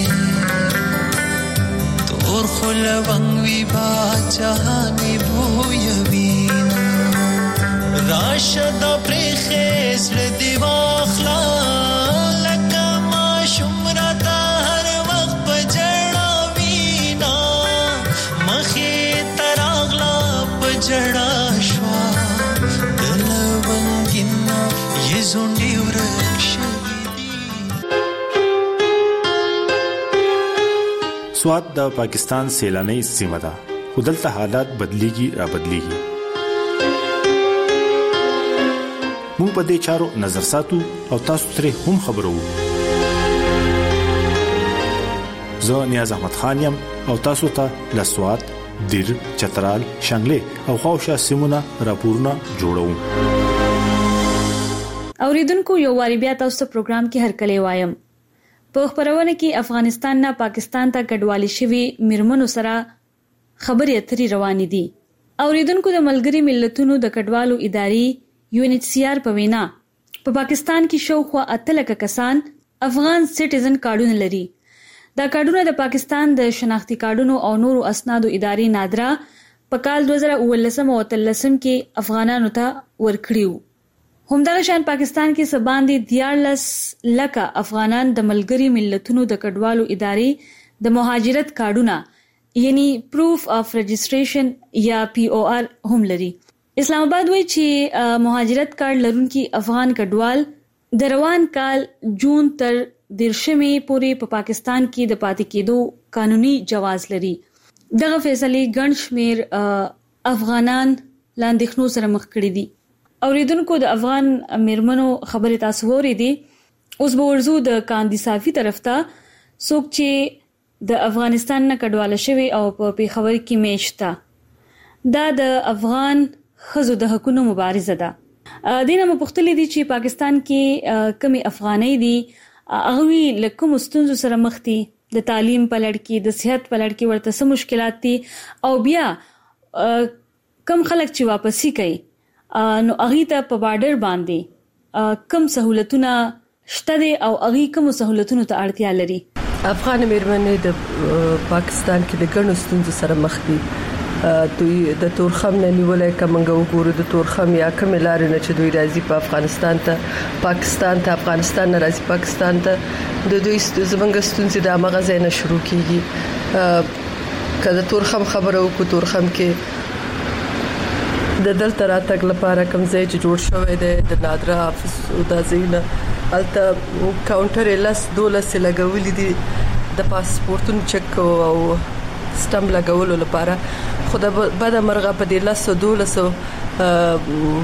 تور خلوانگ وی با جهانی بویوینا راشد پریخیز ردی واخلا لکا ما شمرتا هر وقت پجڑا وینا مخی تراغلا پجڑا شوا دلونگینا یہ زنڈی ورکشوی سوات د پاکستان سیلاني سیمه ده خو دلته حالات بدليږي را بدليږي. موږ په دې چارو نظر ساتو او تاسو ترې هم خبرو. زه نیاز احمد خان یم او تاسو ته له سوات، دیر، چترال، شانګلې او خواوشا سیمونه راپورونه جوړوم. اوریدونکو یو واری بیا تاسو پروګرام کې هرکلی وایم. په خبرونه کې افغانستان نه پاکستان ته کډوالي شوی مرمنو سره خبرې اترې روانې دي. اوریدونکو د ملګری ملتونو د کډوالو ادارې UNHCR په وینا په پاکستان کې شاوخوا 8 لک کسان افغان سټیزن کارډونه لري. دا کارډونه د پاکستان د شناختی کارډونو او نورو اسنادو ادارې نادرا په کال 2013 او 2013 کې افغانانو ته ورکړیو. همدغه شان پاکستان کې سباندې 14 لکه افغانان د ملګری ملتونو د کډوالو ادارې د مهاجرت کارډونه یعنی پروف اف رجسټریشن یا POR هم لري. اسلام آباد وایي چې مهاجرت کارت لرونکي افغان کډوال د روان کال جون تر 13 پورې په پاکستان کې د پاتې کېدو قانوني جواز لري. دغه فیصله ګڼ شمیر افغانان لاندېخنو سره مخ کړي دي. اوریدونکو د افغان میرمنو خبره تاسو ورېدي. اوس به ورزو د کاندي صافي طرف ته څوک چې د افغانستان نه کډواله شوی او په پیښور کې میشته. دا د افغان خزو د حقوقو مبارزه ده. دینه مپختلې دي چې پاکستان کې کمی افغاني دي هغه لکه مستونزو سره مخ دي د تعلیم په لړ کې د صحت په لړ کې ورته سم مشکلات دي او بیا کم خلک چې واپسی کوي نو اغه ته په بارډر باندې کم سہولتونه شته دي او اغه کم سہولتونو ته اړتیا لري. افغان میرمنې د پاکستان کې د ګڼو ستونزو سره مخ دي. دوی د تورخم نه نیولای کومنګ وګورو د تورخم یا کوم لارې نه چې دوی راځي په افغانستان ته افغانستان نه راځي پاکستان ته د دوی زمونږ ستونزې د مغزه نه شروع کیږي. کله تورخم خبره وکړو تورخم کې د دلته راتګ لپاره کوم ځای چې جوړ شوی دی د نادرا حافظ او د زینه الته کاونټر لاس 12 لګولې دي د پاسپورتونو چک او سٹمپ لګولو لپاره. خو د بعد مرغه په دې لاس 12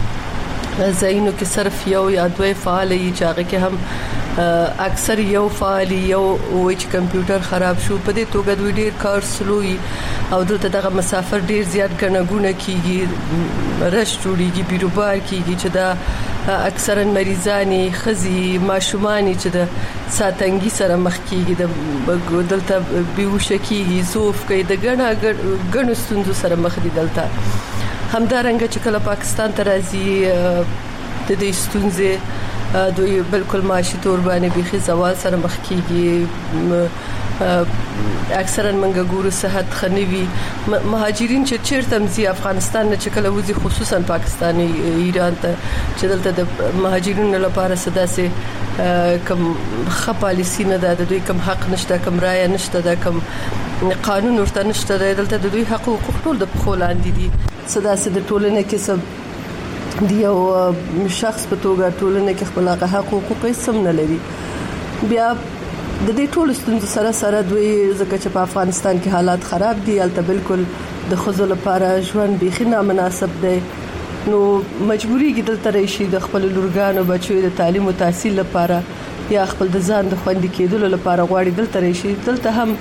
زینو کې صرف یو یا دوه فعال یي چې هغه کې هم اکثر یو فعال یو وای چې کمپیوټر خراب شو په دې توګه دوی ډیر کار سلوي او دلته دغه مسافر ډیر زیات غنغونه کیږي رش جوړیږي بیروبار کیږي چې دا اکثرا مریضانی خزي ماشومانی چې د ساتنګي سره مخ کیږي د دلته بیوش کیږي زوف کوي د غنو ستونزو سره مخ دي دلته. همدارنګه چې کله پاکستان ته راځي د دې ستونزې دوی بالکل معاشي تور باندې بيخي زوال سره مخ کیږي. اکثرا منګه ګورو صحت خنوي مهاجرین چې چیرته مزي افغانستان نه چې کله وځي خصوصا پاکستاني ایران ته چې دلته د مهاجرینو لپاره سداسه کم خپالسي نه ده د دوی کم حق نشته کم رای نشته ده کم قانون ورته نشته ده دلته د دوی حقوق ټول د خلاندې دي سداسه د ټولنې کې سب دی او شخص په توګه ټولنې کې خپل حقوق سم نه لري. بیا د دې ټول ستونزو سره دوی ځکه چې په افغانستان کې حالات خراب دي البته بالکل د خزو لپاره ژوند بيخي نامناسب دی نو مجبوري کې دلته راشي د خپل لورګانو بچو د تعلیم او تحصیل لپاره یا خپل د ځان د خوندې کېدلو لپاره غواړي دلته راشي. دلته هم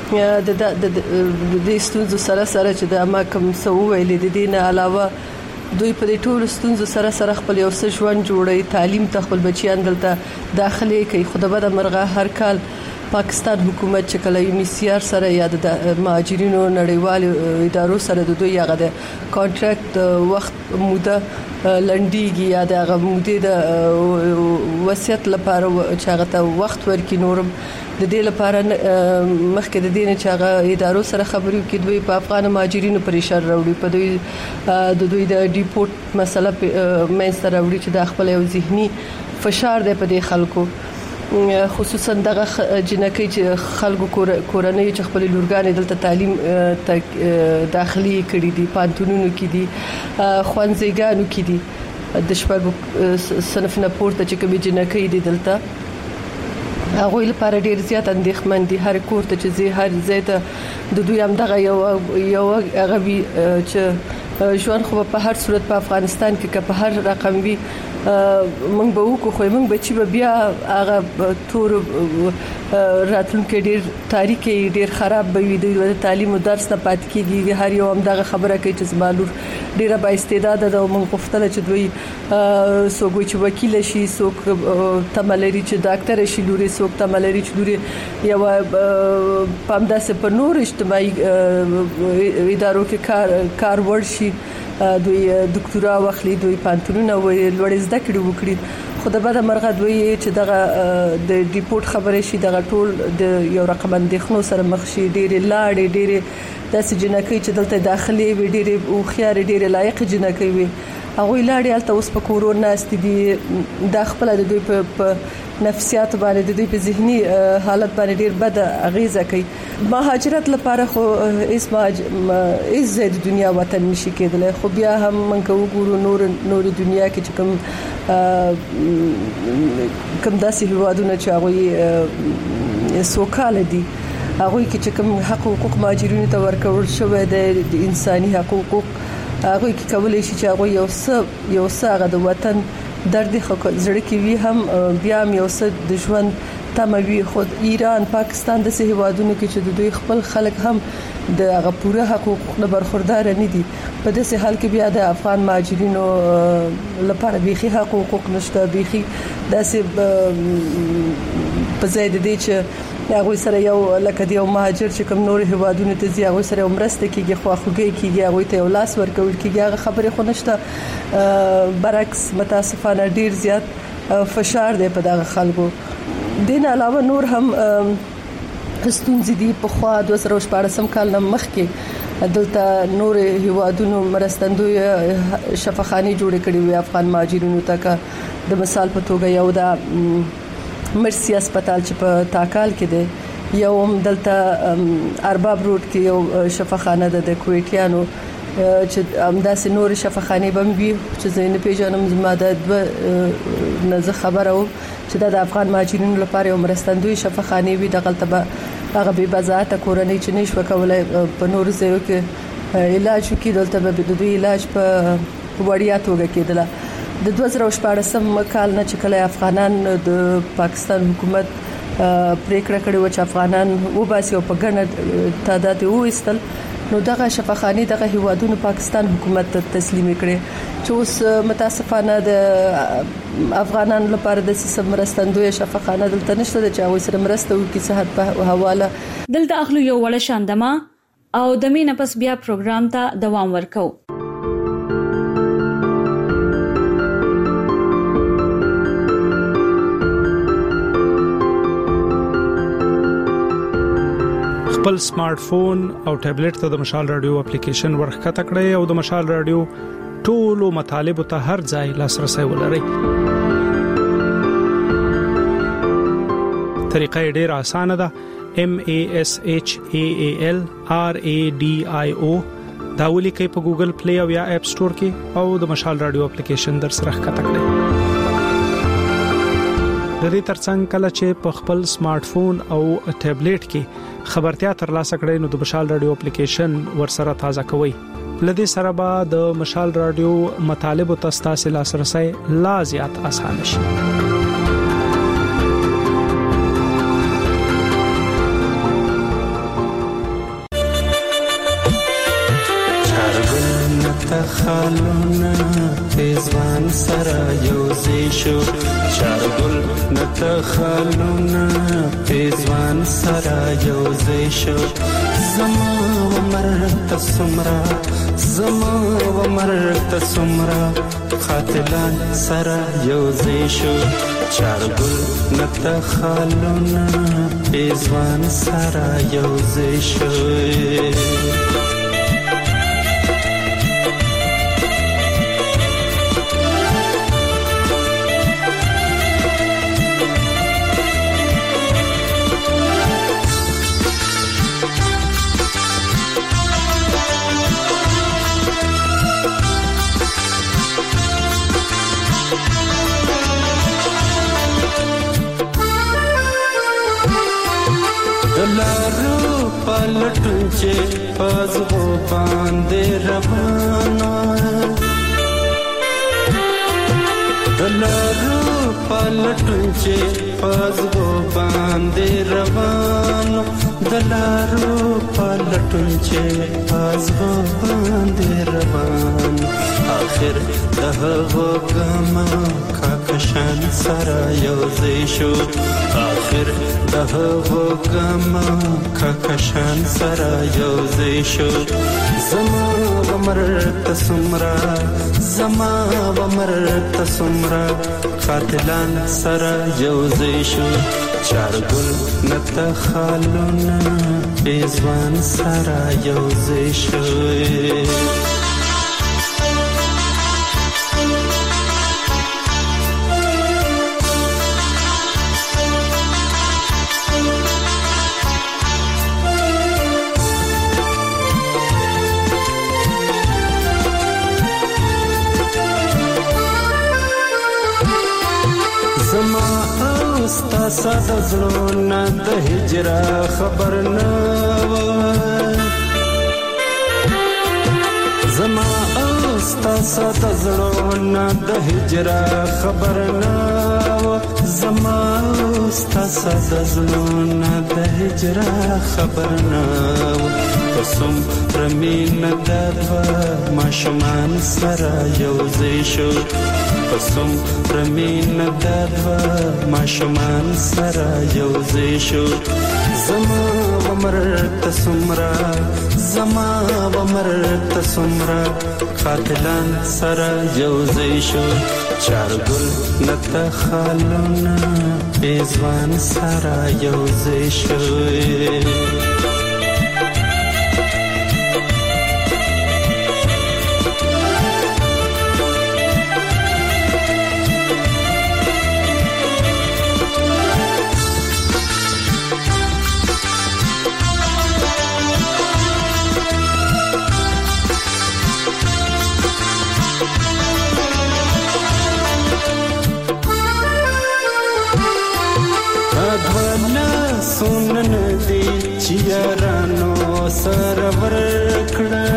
د ستونزو سره چې د ما کوم څه ویلې د دې نه علاوه دوی په دې ټول ستونزو سره خپل یو څه ژوند جوړي تعلیم ته خپل بچیان دلته داخلي کوي. خدای به مرغه هر کال پاکستان حکومت چې کله UNHCR سره یا د مهاجرینو نړیوال ادارو سره د دوی هغه د کانټراکټ وخت موده لنډیږي یا د هغه موده د وصیت لپاره چې هغه ته وخت ورکړي نورم د دې لپاره مخکې د دې نه چې هغه ادارو سره خبرې کوي دوی په افغان مهاجرینو پریشر راوړي په دوی د دوی د ډیپورت مسله مې سره راوړي چې د خپل یو ذهني فشار دی په دې خلکو خصوصا دغه جنکې چې خلکو کورنۍ چې خپل لورګانې دلته تعلیم داخلي کړي دي پانتونونو کې دي خوانځيګانو کې دي د شپږ صنف نه پورته چې کومې جنکې دي دلته هغه لپاره ډیر زیات اندېښمن دي هر کور ته چې هر ځای ته د دوی هم دغه یو غوي چې ژوند خو په هر صورت په افغانستان کې په هر رقم وي موږ به وکړو خو موږ بچي به بیا هغه تور راتلونکي ډیر تاریخي ډیر خراب به وي د تعلیم او درس نه پات کیږي هر یو هم دغه خبره کوي چې زمالور ډیره با استعداد ده او موږ غوښتل چې دوی څوک چې وکیل شي څوک تملري چې ډاکټر شي لوري څوک تملري چې لوري یو پامداسه په نور اجتماعي ادارو کې کار ورشي دوی ډاکټرا واخلي دوی پانتونونه لوړ زده کړې وکړي خو د بده مرغه دوی چې دغه د ډیپورت خبرې شي دغه ټول د یو رقم اندېښنو سره مخ شي. ډېرې لاړې ډېرې داسې جنکې چې دلته داخلي وي ډېرې او خيار ډېرې لایق جنکې وي هغه لاړې الته اوس په کورونه است دي د خپل د دوی په نفسیات باندې د دوی په ذهني حالت باندې ډېر بد اغیزه کوي. مهاجرت لپاره خو از د دنیا وطن نشي کېدلی خو بیا هم موږ وګورو نور دنیا کې چې کوم داسې هیوادونه چې هغه سوکاله دي هغه کې چې کوم حقوق مهاجرینو ته ورکول شوی د انساني حقوق هغه کې کولای شي چې هغه یو څه هغه د وطن درد زړه کې وي هم بیا یو څه د ژوند تموي. خود ایران پاکستان د هیوادونو کې چې د دوی خپل خلک هم د هغه پوره حقوق نه برخوردار نه دي په داسې حال کې بیا د افغان مهاجرینو لپاره بيخي حقوق نشته بيخي داسې په ځای د دې چې هغه سره یو لکه دی مهاجر چې کوم نور هیوادونو ته ځي هغه سره عمرسته کیږي خواخوږي کیږي هغه ته یو لاس ورکول کیږي هغه خبره خو نشته. برعکس متاسفانه ډیر زیات فشار دی په دغه خلکو. دین علاوه نور هم ستونزې دي په خوا 2014 کال نه مخکې دلته نور هیوادونو مرستندوی شفاخاني جوړ کړي وي افغان مهاجرینو ته د مثال په توګه یو د مرسي هسپتال چې په تاکال کې دی یو دلته ارباب روډ کې یو شفاخانه ده د کویټیانو چې همداسې نور شفاخانه بم وي چې زین پیژنم زما د نزه خبره و چې د افغان مهاجرینو لپاره یو مرستندوی شفاخانه وي د غلطه هغه به بازار ته کورنۍ چې نشو کولای په نور ځایو کې علاج وکړي دلته به د دوی علاج په وړیا توګه کېدله. د 2014 کال نه چې کله افغانان د پاکستان حکومت پریکړه کړې و چې افغانان وباسي او په ګڼه تعداد وېستل نو دغه شفاخانه دغه هیوادونو پاکستان حکومت ته تسلیم کړي چې اوس متاسفانه د افغانان لپاره د سیستم مرستندوی شفاخانه دلته نشته چې هغه سره مرسته وکړي صحت په حواله. دلته اخلو یو وړ شاندما او د مینه پس بیا پروګرام ته دوام ورکو. خپل سمارټ فون او ټابلیټ ته د مشال رادیو اپلیکیشن ورخته کړئ او د مشال رادیو ټولو مطالب ته هر ځای لاسرسي ولرئ. طریقه ډېره اسانه ده. MASHAALRADIO دا ولیکئ په ګوګل پلی او یا اپ سٹور کې او د مشال رادیو اپلیکیشن در سره ښکته کړئ. د دې ترڅنګ کله چې په خپل سمارټ فون او ټابلیټ کې خبرتیا ترلاسه کړئ نو د مشال رادیو اپلیکیشن ورسره تازه کوئ. لدې سره به د مشال رادیو مطالب او تاسو لاسرسي لا زیات اسانه شي. خالونه تیزوان سره یوځای شو چارګل نته خالونه تیزوان سره یوځای شو زما عمر ته سمرا قاتلان سره یوځای شو چارګل نته خالونه تیزوان سره یوځای شو. پلټون چې پزغو باندې روانه دلارو پلټون چې پزغو باندې روانه دلارو پلټون چې پزغو باندې روانه اخر دغه غما کاکشان سره یوځای شو اخر دهو کما ککشان سرا یو زیشو زما ومر تسمرا زما ومر تسمرا قاتلان سرا یو زیشو چار گل نت خالونا بیزوان سرا یو زیشو ستا ساده زړونه د هجرا خبر نه و زما ستا ساده زړونه د هجرا خبر نه و زما ستا ساده زړونه د هجرا خبر نه و قسم رمین دوا ماشومان سره یوځای شو قسم رمین دوا ماشومان سره یوځای شو زما ومر تسمرا زما ومر تسمرا قاتلان سره یوځای شو چار ګل نت خالونه بیزوان سره یوځای شو سونن دی چیارانو سرور کړه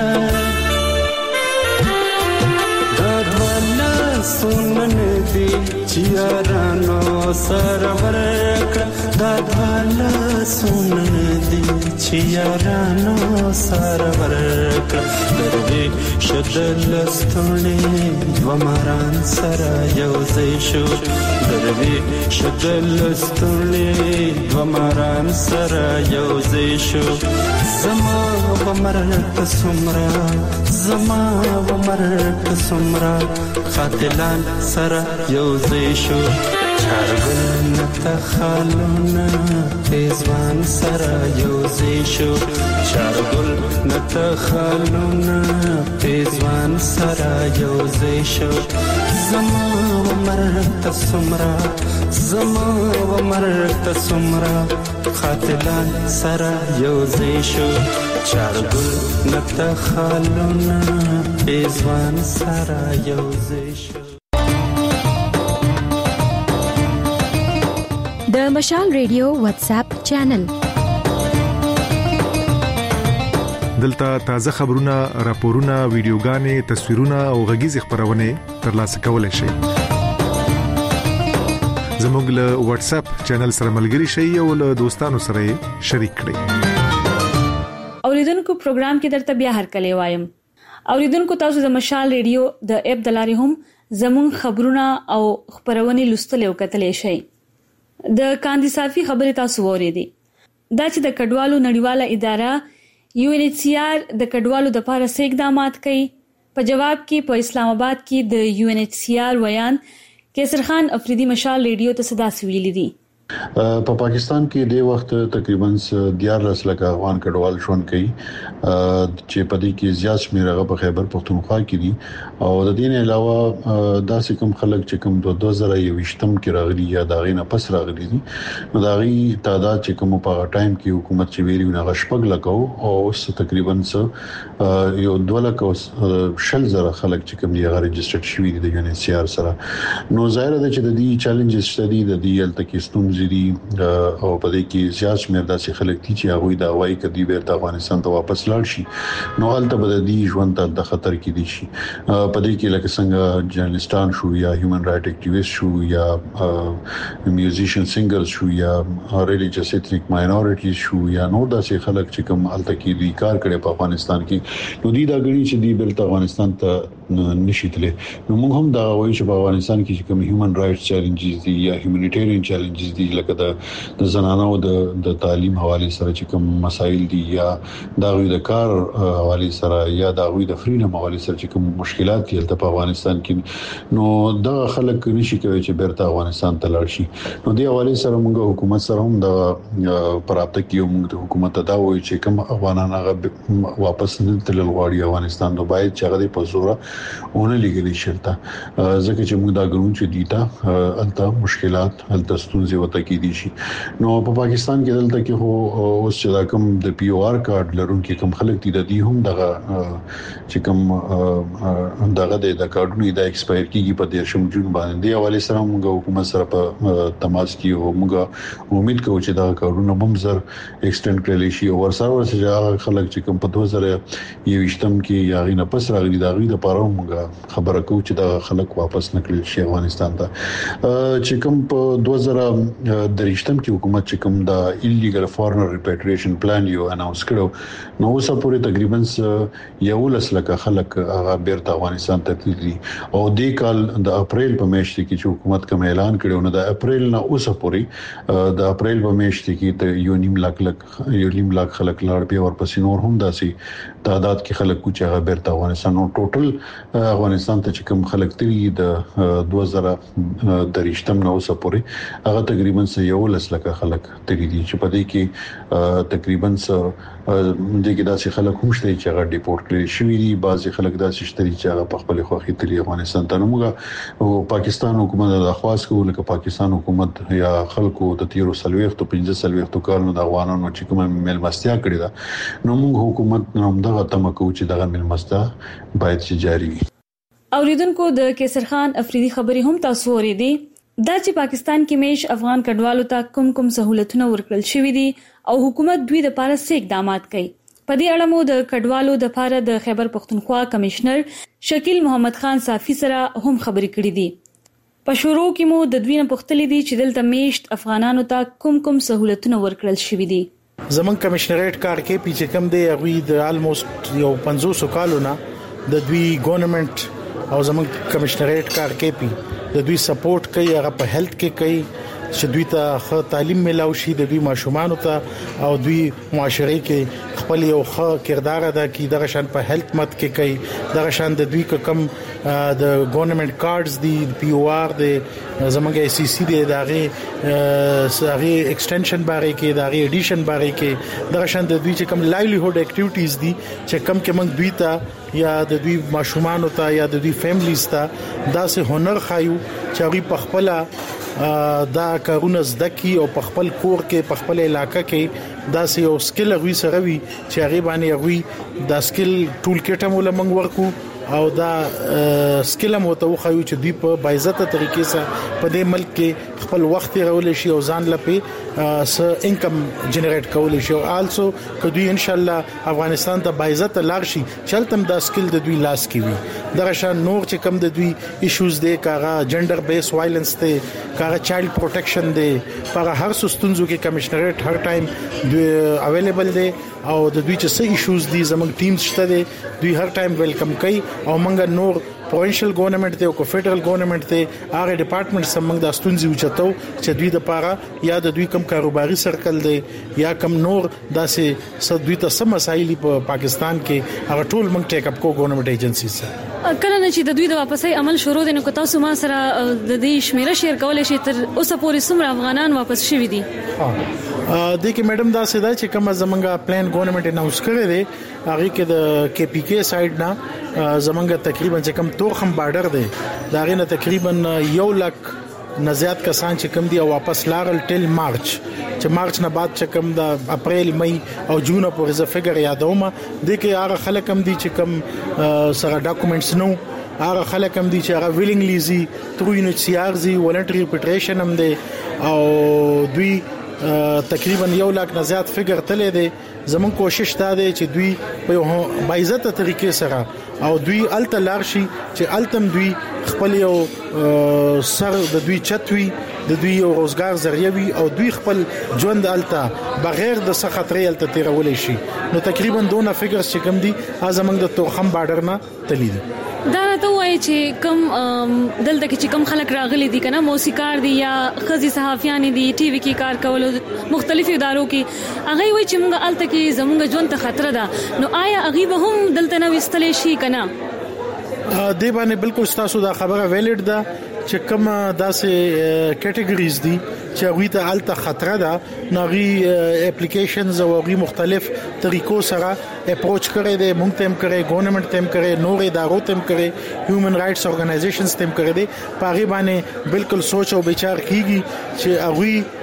دادوانا سونن دی چیارانو سرور کړه دادوانا سونن دی چیارانو سرور کړه دروي شدل ستونی ومران سره یوځای شو دروي شدل ستونی ومران سره یوځای شو زما ومرت سمرا زما ومرت سمرا قاتلان سره یوځای شو چارګل نت خالونه بیزوان سره یوځای شو چارګل نت خالونه بیزوان سره یوځای شو زما ومرت سمرا زما ومرت سمرا قاتلان سره یوځای شو چارګل نت خالونه بیزوان سره یوځای شو د مشال ریډیو واتس اپ چینل دلته تازه خبرونه راپورونه ویډیوګانې تصویرونه او غږیز خبرونه ترلاسه کولای شئ زموږ له واتس اپ چینل سره ملګري شئ او له دوستانو سره شریک کړئ اوریدونکو پروګرام کې درته بیا هرکلی وایم اوریدونکو تاسو د مشال ریډیو د اپ دلاري هم زموږ خبرونه او خبرونه لوستل او کتلی شئ د کاندي صافي خبره تاسو وریدي دا چې د کډوالو نړیواله اداره UNHCR د کډوالو د لپاره اقدامات کوي په جواب کې په اسلام آباد کې د UNHCR ویان کیسر خان افریدي مشال ریډیو ته صدا سویلې دي په پاکستان کې د وخت تقریبا 14 لک افغان کډوال ژوند کوي چې په دې کې زیات شمیره په خیبر پختونخوا کې دي او د دې نه علاوه داسې کوم خلک چې کوم 2021م کې راغلي یا دا غینه پس راغلي دي نو دا غي تعداد چې کوم په ټایم کې حکومت چې ویریونه غشپګ لګاو او اوس تقریبا یو 2 لک شل زره خلک چې کوم دی غیر ريجسترډ شوی دي د UNHCR سره نو ظاهر ده چې د دې چیلنجز شته د دې التکستون دي او په دې کې زیات شمېر داسې خلک دي چې هغه د هوایي کدي بیرته افغانستان ته واپس لاړ شي نو هلته به د دې ژوند ته د خطر کې دي شي په دې کې لکه څنګه جرنالستان شو یا هیومن رائټ اکټیویست شو یا میوزیشن سنگر شو یا ریلیجیس ایتنیک ماینورټیز شو یا نور داسې خلک چې کوم هلته کې دي کار کړي په افغانستان کې نو دې دا غړي چې دې بیرته افغانستان ته نشي تللی نو موږ هم دا وایو چې په افغانستان کې کوم هیومن رائټس چیلنجز دي یا هیومانیټیرین چیلنجز دي لکه د زنانو د تعلیم حواله سره چې کوم مسایل دي یا د غوی د کار حواله سره یا د غوی د فرینم حواله سره چې کوم مشکلات دي په افغانستان کې نو د خلک نشي کوي چې بیرته افغانستان ته لاړ شي نو د حواله سره موږ حکومت سره هم د پراپته کې موږ د حکومت ته دا وایي چې کوم افغانان هغه واپس نه تلل غواړي افغانستان ته باید چې هغه په زوره ونه لګري شرطه ځکه چې موږ دا ګرون چې دیتا الته مشکلات الته ستونزې وته کې دي شي نو په پاکستان کې دلته کې هو اوس چې دا کوم د پی او آر کارت لرونکي کوم خلک دي د دې هم دغه چې کوم دغه د کارتونو د ایکسپایر کیږي په 10 جون باندې دی حواله سره موږ حکومت سره په تماس کې او موږ امید کوو چې دا کارتونو هم زر ایکسټند کړل شي او ورسره چې خلک چې کوم په 2021م کې یا غینه پس راغلي دا غوی د پاره موږ خبره کوو چې دا خلک واپس نکړي شي افغانستان ته چې کوم په 2023م کې حکومت چې کوم دا ایلیګل فورنر ریپیټریشن پلان یو اناونس کړو نو اوسه پورې تقریبا یو لسلکه خلک هغه بیرته افغانستان ته تللي او د کال د اپریل په میاشت کې چې حکومت کوم اعلان کړو نو د اپریل نه اوسه پورې د اپریل په میاشت کې ته یو نیم لاک خلک لاړ بیا ورپسې نور هم داسي تعداد کې خلک چې هغه بیرته افغانستان او ټوټل افغانستان ته چې کوم خلک تللي د 2023م نو اوسه پورې هغه تقریبا یو لسلکه خلک تللي دي چې په دې کې تقریبا دې کې داسې خلک هم شته چې هغه ډیپورټ کړي شوی دي بعضي خلک داسې شته چې هغه په خپل خوخي تللي افغانستان ته موږ او پاکستان حکومت د خواص کو لکه پاکستان حکومت یا خلکو د تیرو سلويختو 15 کالونو د افغانانو چې کوم ملمستیا کړی دا نو موږ حکومت نوم دغه تمکو چې دغه ملمستیا باید چې جاری وي اوریدونکو د کیسر خان افریدي خبري هم تاسو ورېدي دا چې پاکستان کې میش افغان کډوالو ته کوم سہولتونه ورکړل شوې دي او حکومت دوی د پاره څه اقدامات کوي په دې اړه مو د کډوالو د پاره د خیبر پختونخوا کمشنر شکیل محمد خان صافي سره هم خبرې کړې دي په شروع کې مو د دوی نه پوښتلې دي چې دلته میشت افغانانو ته کوم سہولتونه ورکړل شوې دي زمون کمشنریټ کار کې پیچې کم دی غوي د الموست یو 500 کالو نه د دوی ګورنمنت او زمون کمشنریټ کار کې پی د دوی سپورټ کوي هغه په هیلث کې کوي چې دوی ته ښه تعلیم ملاوي شي د دوی ماشومان ته او دوی معاشري کې خپل یو ښه کردار ادا کوي د شان په هیلث مت کې کوي د شان د دوی کم د ګورنمنت کارډز دی پی او آر دی زمونږه ای سی سی دی دغه ایکسټنشن باره کې دغه ایډیشن باره کې د شان د دوی چې کم لایلیهود اکټیویټیز دي چې کم کې موږ دوی ته یا د دوی ماشومان ته یا د دوی فیملیز ته داسې هنر خایو چې هغه په خپل دا کارونه زده کی او په خپل کور کې په خپل علاقې کې دا یو سکل غوي سره وي چې هغه باندې غوي دا سکل ټول کټه مولا منګ ورکو او دا سکل مو ته خو چې دی په باعزته طریقې سره په دې ملک کې خپل وخت راول شي او ځان لپاره س انکم جنریټ کول شي او آلسو کدی ان شاء الله افغانستان ته باعزته لار شي چلتم دا سکل د دوی لاس کې وي دغه شان نور چې کم د دوی ایشوز دي کاغه جندر بیس وایلنس ته کاغه چایلډ پروټیکشن دي پر هر سستونزو کې کمشنریټ هر ټایم اویلیبل دي او د دوی چې څه ایشوز دي زموږ ټیمز شته دي دوی هر ټایم ویلکم کوي او موږ نور پروینشل ګورنمنت ته او فدرل ګورنمنت ته هغه ډپارټمنټ سمنګ د استونزي وچتو چې دوی د پاره یا د دوی کم کاروباري سرکل دی یا کم نور داسې سدوی ته سم مسایل په پاکستان کې هغه ټول موږ ټیک اپ کو ګورنمنت ایجنسي سره کله چې د دوی د واپسي عمل شروع دي نو که تاسو ما سره د دې شمیره شیر کولای شئ تر اوسه پورې څومره افغانان واپس شوي دي د کې میډم دا سده چې کوم زمونږه پلان ګورنمنت اناونس کړی دی هغه کې د کے پی کے سایډ نه زمونږه تقریبا چې کم تورخم بارډر دی دا غینه تقریبا 1 لک نزيات کسان چې کم دي او واپس لاړل ټل مارچ چې مارچ نه بعد چې کم د اپریل مې او جون پورې ز فګر یادومه د کې هغه خلک کم دي چې کم سره ډاکومېنټس نو هغه خلک کم دي چې هغه ویلینګلی زی ترو یو سي ار زی ولنټری ریپټریشن هم دي او دوی تقریبا 1 لک نزيات فګر تلې دي زمون کوشش دا دی چې دوی په یو باعزته طریقې سره او دوی التلار شي چې التم دوی خپل یو سر د دوی چتوي د دوی یو روزګار ذریعہ وي او دوی خپل ژوند الته بغیر د خطرې الته تیرول شي. نو تقریبا دونه فګرز چې کوم دي ازمنګ د توخم بارډر نه تللی دي. دا ته وایي چې کم دلته کې چې کم خلک راغلي دي کنه موسیقار دي یا خزي صحافیان دي ټي وي کې کار کول مختلفو ادارو کې هغه وایي چې موږ الته کې زموږ ژوند ته خطر ده. نو آیا هغه به هم دلته نه وستلې شي کنه؟ دی باندې بالکل تاسو دا خبره ویلیډ ده چې کوم داسې کټګوریز دي چې هغه ته الته خطر ده نغي اپلیکیشنز او غي مختلف طریقو سره اپروچ کړي دي مونږ تم کړي ګورنمنت تم کړي نور ادارو تم کړي هیومن رائټس اورګنایزیشنز تم کړي دي پاغي باندې بالکل سوچ او ਵਿਚਾਰ کیږي چې هغه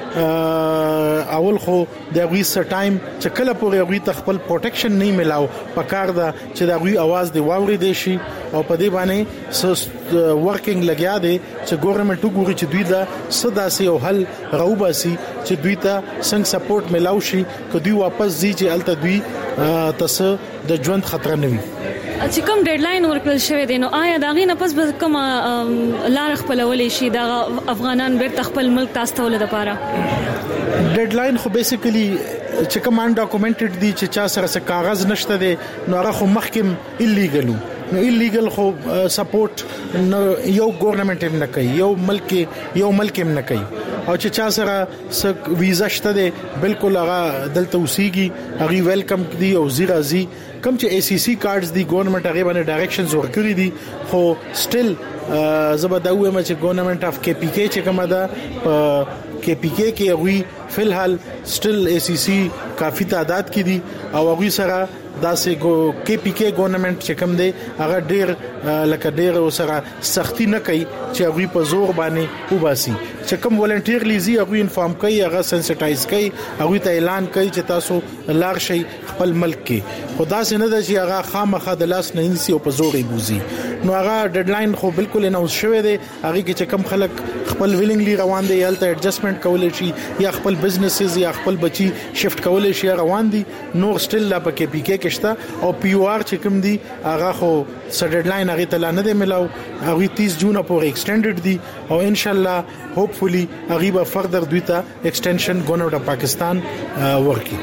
اول خو د غوي سر ټایم چې کله پورې غوي تخپل پروټیکشن نه ملاو پکار دا چې د غوي आवाज دی واوري دي شي او په دې باندې ورکینګ لګیا دي چې ګورنمنت وګوري چې دوی دا صداسي او حل راوباسي چې دوی ته څنګه سپورټ ملاو شي که دوی واپس ځي چې الته دوی تاسو د ژوند خطر نه وي. چې کوم ډیډلاین ورکړل شوی دی نو آیا دا غي نه پس به کوم لار خپلولې شي دا افغانان بیرته خپل ملک تاسو ته ولې لپاره ډیډلاین خو بیسیکلی چې کوم ډاکومنټډ دي چې چا سره څه کاغذ نشته دي نو هغه خو مخکم ایلیګل نو ایلیګل خو سپورټ نو یو ګورنمنت هم نه کوي یو ملک هم نه کوي او چې چا سره ویزا شته دي بالکل هغه دلته اوسېږي هغه ویلکم دي او زیرازي کوم چې ای سی سی کارډز دي ګورنمنت هغه باندې ډایریکشنز ورکړي دي خو سټل زبرداوه ما چې ګورنمنت اف کې پی کې چې کومه ده کې پی کې وی فلحال سټل ای سی سی کافي تعداد کې دي او هغه سره داسې کې پی کې ګورنمنت چې کوم دی هغه ډیر سره سختی نه کوي چې هغه په زور باندې وباسي چې کوم ولنټیرلی زی هغه انفارم کوي هغه سنسټایز کوي هغه ته اعلان کوي چې تاسو لار شي خپل ملک کې خدا سي نه د چې هغه خامخا د لاس نه انسي او په زور یې بوزي. نو هغه ډیډلاین خو بالکل اناونس شوی دی هغه کې چې کوم خلک خپل ویلینګلی روان دي یالته ایڈجسټمنٹ کولای شي یا خپل بزنسز یا خپل بچي شفت کولای شي روان دي نور سټل لا پکې پی کې کېشته او پی او آر چې کوم دي هغه خو س ډیډلاین هغه ته نه دی ملاو هغه 30 جون پورې ایکسټینډډ دي او ان شاء الله هوپفولي هغه به فردر دوی ته ایکسټنشن ګورنمنت اف پاکستان ورکي.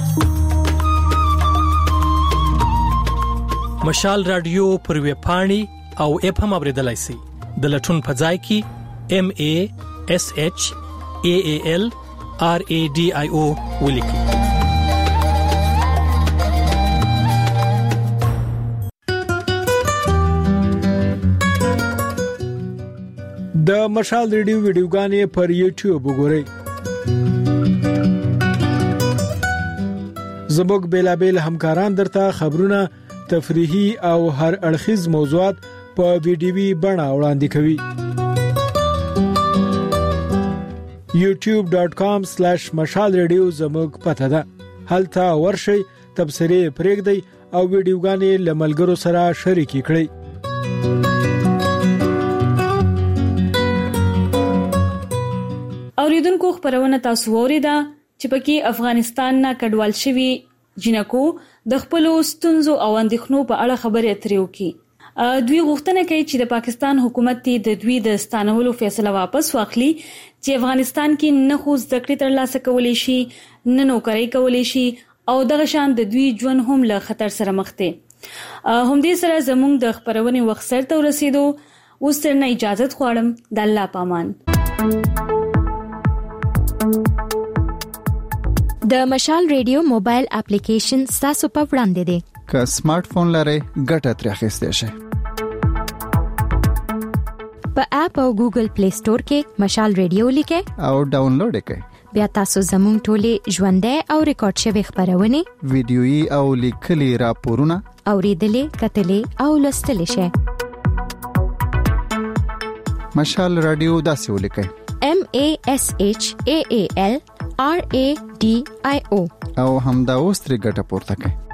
مشال رادیو پر ویب پاڼې او اپ هم اوریدلای شئ د لټون په ځای کې MASHALRADIO ولیکئ. د مشال ریډیو ویډیوګانې پر یوټیوب وګورئ. زموږ بیلابل همکاران درته خبرونه تفریحي او هر اړخیز موضوعات په ویډیوي بڼه وړاندې کوي. youtube.com/mashalradio زموږ پته ده. هلته ورشئ تبصرې پرېږدئ او ویډیوګانې لملګرو سره شریکې کړئ. اوریدونکو خبرونه تاسو وریدا چې پکې افغانستان نه کډوال شوی جنکو د خپل ستونزو او اندېښنو په اړه خبرې اترې وکړي. دوی غوښتنه کوي چې د پاکستان حکومت د دوی د ستانولو فیصله واپس واخلي چې افغانستان کې نه خو زده کړې ترلاسه کولی شي نه نوکري کولی شي او دغه شان د دوی ژوند هم له خطر سره مخ دي. هم دې سره زموږ د خبرونې وخت سره ته ورسېدو. اوس تر نه اجازه غواړم د الله پامان. د مشال ریډیو موبایل اپلیکیشن تاسو په وړاندې دی. که سمارټ فون لرئ ګټه ترې اخیستئ شئ. په اپ او ګوګل پلی سٹور کې مشال ریډیو لیکئ او ډاونلوډ کړئ. بیا تاسو زموږ ټولې ژوندۍ او ریکارډ شوی خبرونه ویډیويي او لیکلي راپورونه اوریدلې کتلې او لوستلې شئ. مشال رادیو داسې ولیکئ MASHALRADIO او همدا اوس ترې ګټه پورته کړئ.